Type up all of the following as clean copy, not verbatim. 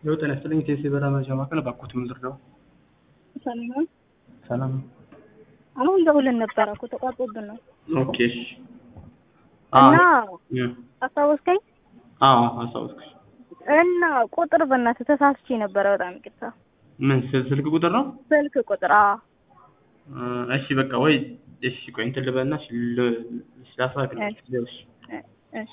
Yoo ጤና ይስጥልኝ ቴሲ በራ መረጃ ማዕከል ባኩት ምንድነው? ሰላም ሰላም። አሁን ደውለን ነበር እኮ ተቋርጦብን ነው። ኦኬ እሺ። እና አስታወስከኝ? አስታወስኩሽ። እና ቁጥር በእናትህ ተሳስቼ ነበር። በጣም ይቅርታ። ምን ስልክ ቁጥር ነው? ስልክ ቁጥር እሺ በቃ ወይ እሺ ቆይ እንትን ልበልና ላሳክልሽ። እሺ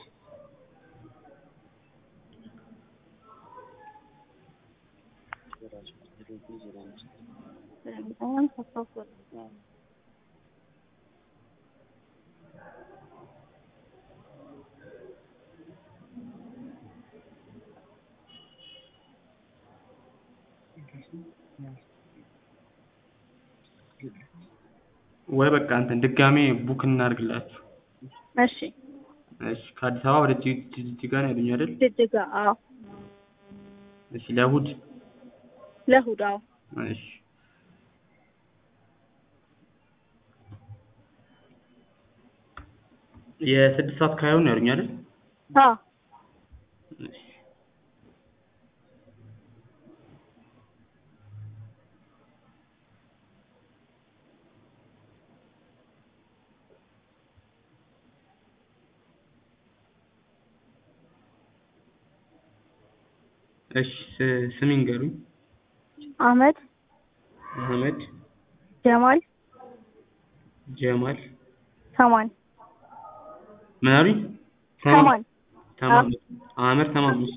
ወይ በቃ እንትን ድጋሜ ቡክ እናድርግላችሁ። እሺ እሺ ከአዲስ አበባ ወደ ጅጅጋ ነው ያሉኝ አይደል? ጅጅጋ እሺ ለእሑድ እሺ የስድስት ሰዓት ካይሆን ያሉኝ አይደል? እሺ ስም ይንገሩኝ። አህመድ ጀማል ሰማን ምን አሉኝ? ሰማን አህመድ ተማም። እሺ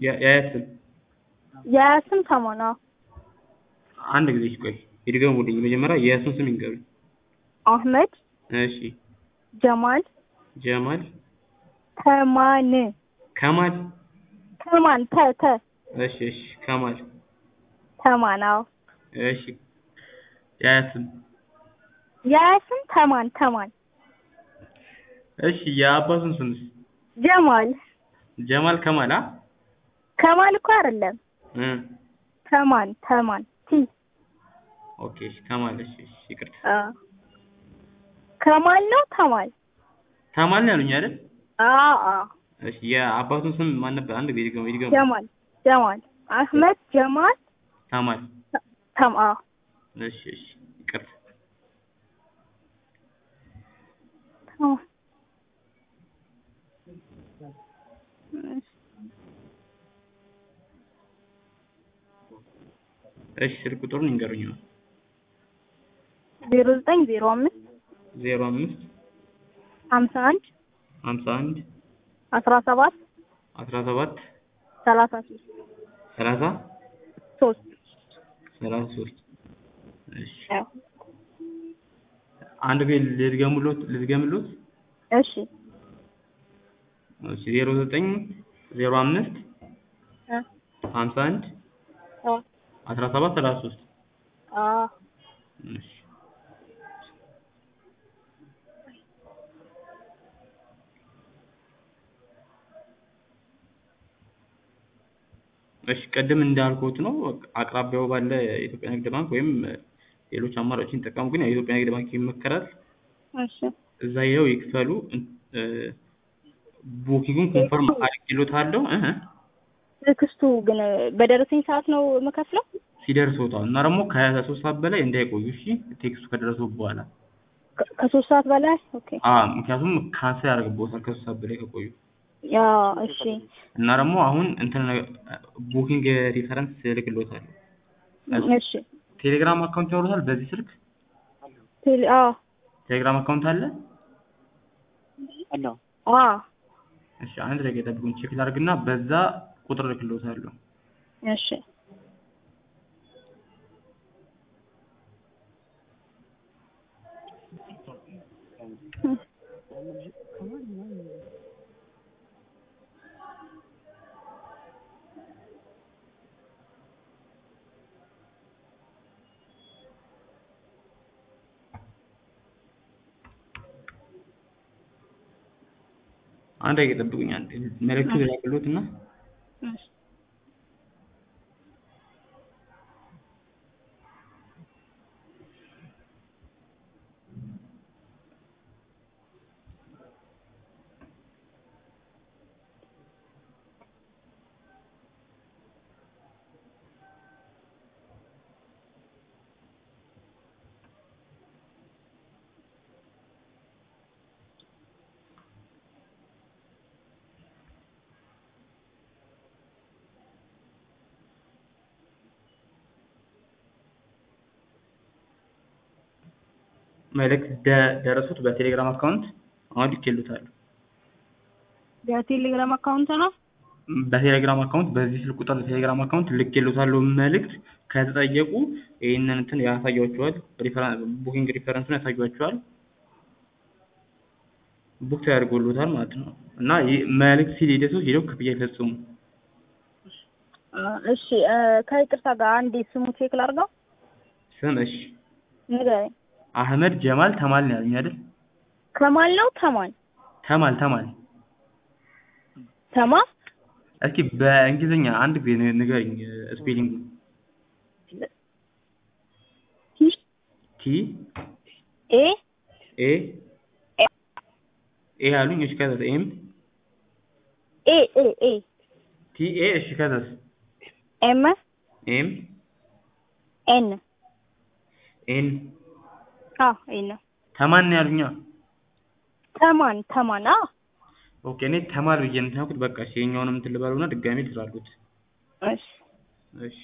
የስም ሰማን አንድ ጊዜ ቆይ ይድገሙልኝ። መጀመሪያ የስም ስም ይንገሩኝ። አህመድ እሺ ጀማል ከማን እሺ ከማል ተማን እሺ የስም ተማን እሺ የአባቱን ስምስ? ጀማል ከማል ከማል እኮ አይደለም ተማን ኦኬ እሺ ከማል እሺ ይቅርታ ከማል ነው ተማል ነው ያሉኝ አይደል? እሺ የአባቱን ስም ማን ነበር? አንድ ጊዜ ይድገሙ። ጀማል አህመድ ጀማል ተማል ተማ እሺ ይቅርታ። እሺ ስልክ ቁጥሩን ይንገሩኝ። 0905 51 17 33 እሺ አንድ ጊዜ ልድገምሎት። እሺ 0905 51 17 33 እሺ ቅድም እንዳልኩት ነው። አቅራቢያው ባለ የኢትዮጵያ ንግድ ባንክ ወይም ሌሎች አማራጮችን ይጠቀሙ። ግን የኢትዮጵያ ንግድ ባንክ ይመከራል። እሺ እዛ ይኸው ይክፈሉ። ቡኪንጉን ኮንፈርም አድርጌልዎታለሁ። ቴክስቱ ግን በደረሰኝ ሰዓት ነው የምከፍለው? ሲደርሶታል እና ደግሞ ከ3 ሰዓት በላይ እንዳይቆዩ እሺ። ቴክስቱ ከደረሰው በኋላ ከ3 ሰዓት በላይ ኦኬ። ምክንያቱም ካንሰል ያደርግብዎታል ከ3 ሰዓት በላይ ከቆዩ። እሺ እና ደግሞ አሁን ቡኪንግ ሪፈረንስ እልክልዎታለሁ። እሺ ቴሌግራም አካውንት ያወሩታል በዚህ ስልክ? ቴሌግራም አካውንት አለ? እሺ አንድ ደቂቃ ይጠብቁኝ፣ ቼክ ላድርግና በዛ ቁጥር እልክልዎታለሁ። እሺ አንድ ደቂቃ ይጠብቁኝ። መልዕክቱ ልላክልዎትና መልእክት ደረሱት በቴሌግራም አካውንት አሁን ልኬልዎታለሁ። የቴሌግራም አካውንት ነው? በቴሌግራም አካውንት በዚህ ስልክ ቁጥር ቴሌግራም አካውንት ልኬልዎታለሁ መልእክት ከተጠየቁ ይሄንን እንትን ያሳያቸዋል። ቡኪንግ ሪፈረንሱን ያሳያቸዋል። ቡክ ተደርጎልዎታል ማለት ነው። እና ይህ መልእክት ሲደርሱ ሄደው ክፍያ ይፈጽሙ። እሺ ከይቅርታ ጋር አንዴ ስሙ ቼክ ላድርገው። ስም እሺ፣ ንገረኝ። አህመድ ጀማል ተማል ነው ያሉኝ አይደል? ከማል ነው ተማል? ተማል ተማ። እስኪ በእንግሊዝኛ አንድ ጊዜ ንገሪኝ ስፔሊንግ። ቲ ኤ ኤ ኤ አሉኝ። እሺ ከዛስ? ኤም ኤ ኤ ኤ ቲ ኤ እሺ ከዛስ? ኤም ኤም ኤን ኤን ኤን ተማን ነው ያሉኛ። ተማን ኦኬ እኔ ተማል ብዬ እንትን ያልኩት በቃ እሺ የኛውንም እንትን ልበለውና ድጋሜ ልስራሉት። እሺ እሺ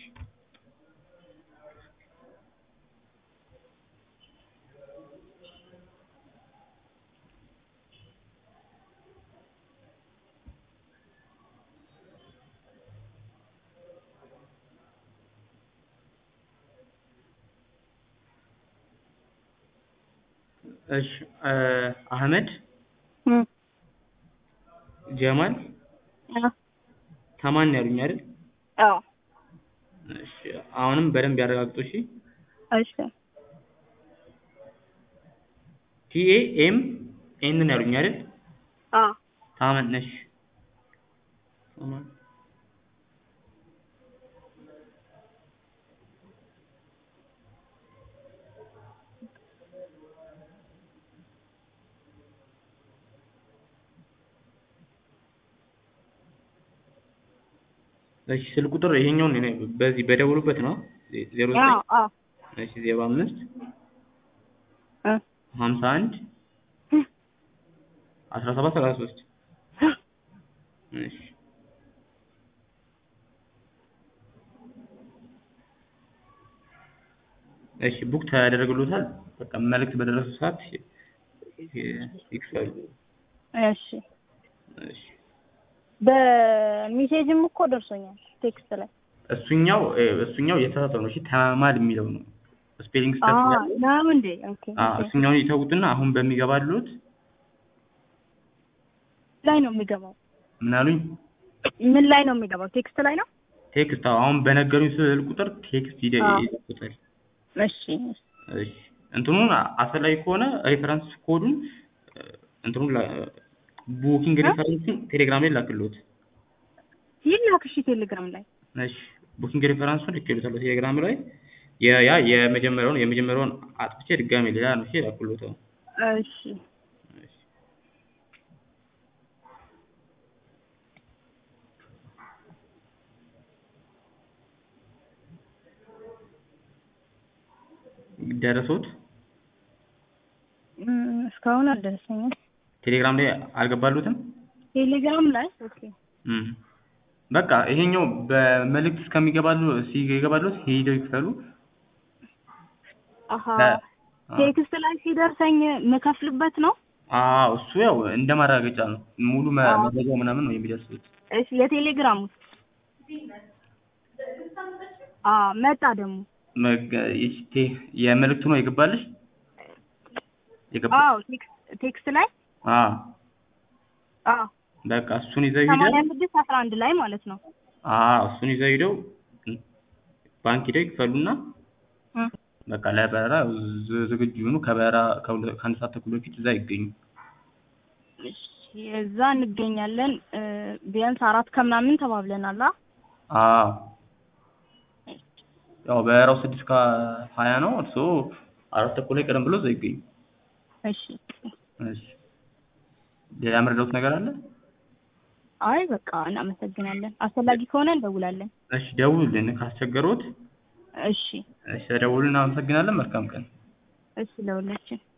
እሺ አህመድ ጀማል ተማን ያሉኝ አይደል? አዎ። እሺ አሁንም በደንብ ያረጋግጡ። እሺ እሺ ቲ ኤ ኤም ኤን ነው ያሉኝ አይደል? አዎ። ታመን ነሽ ታመን እሺ ስልክ ቁጥር ይሄኛውን እኔ በዚህ በደውሉበት ነው 09 እሺ 05 51 17 33 እሺ እሺ ቡክ ተደረግሎታል። በቃ መልእክት በደረሱ ሰዓት ይክፈሉ። እሺ በሜሴጅም እኮ ደርሶኛል ቴክስት ላይ። እሱኛው የተሳሳተ ነው። እሺ ተማል የሚለው ነው ስፔሊንግ ስህተት ነው እንዴ? ኦኬ እሱኛውን ይተውትና አሁን በሚገባሉት ላይ ነው የሚገባው። ምን አሉኝ? ምን ላይ ነው የሚገባው? ቴክስት ላይ ነው። ቴክስት አሁን በነገሩኝ ስልክ ቁጥር ቴክስት ይደርሳል። እሺ እንትኑን አስፈላጊ ከሆነ ሬፈረንስ ኮዱን እንትኑን ቡኪንግ ሬፈረንስን ቴሌግራም ላይ ላክልዎት። ይላክሽ ቴሌግራም ላይ። እሺ ቡኪንግ ሬፈረንሱን ልኬልዎታለሁ ቴሌግራም ላይ። ያ የመጀመሪያውን አጥፍቼ ድጋሜ ሌላ ነው ላክልዎት። እሺ ደረሶት? እስካሁን አልደረሰኝም። ቴሌግራም ላይ አልገባሉትም? ቴሌግራም ላይ ኦኬ። በቃ ይሄኛው በመልእክት ሲገባሉት ሄደው ይክፈሉ። ቴክስት ላይ ሲደርሰኝ የምከፍልበት ነው? አዎ እሱ ያው እንደ ማረጋገጫ ነው። ሙሉ መረጃው ምናምን ነው የሚደርሱት። እሺ የቴሌግራሙ መጣ ደግሞ የመልእክቱ ነው የገባልሽ? ቴክስት ላይ በቃ እሱን ይዘው ሄደው 8611 ላይ ማለት ነው። እሱን ይዘው ሄደው ባንክ ሄደው ይክፈሉና በቃ ለበረራ ዝግጁ ይሁኑ። ከበረራ ከአንድ ሰዓት ተኩል በፊት እዛ ይገኙ። እሺ እዛ እንገኛለን። ቢያንስ 4 ከምናምን ተባብለናል። ያው በረራው 6:20 ነው። እርስዎ 4 ተኩል ላይ ቀደም ብሎ እዛ ይገኙ። እሺ ሌላ መረዳት ነገር አለ? አይ በቃ እናመሰግናለን። አስፈላጊ ከሆነ እንደውላለን። እሺ ደውሉልን ካስቸገሩት። እሺ ደውሉልን። እናመሰግናለን። መልካም ቀን። እሺ ለሁላችን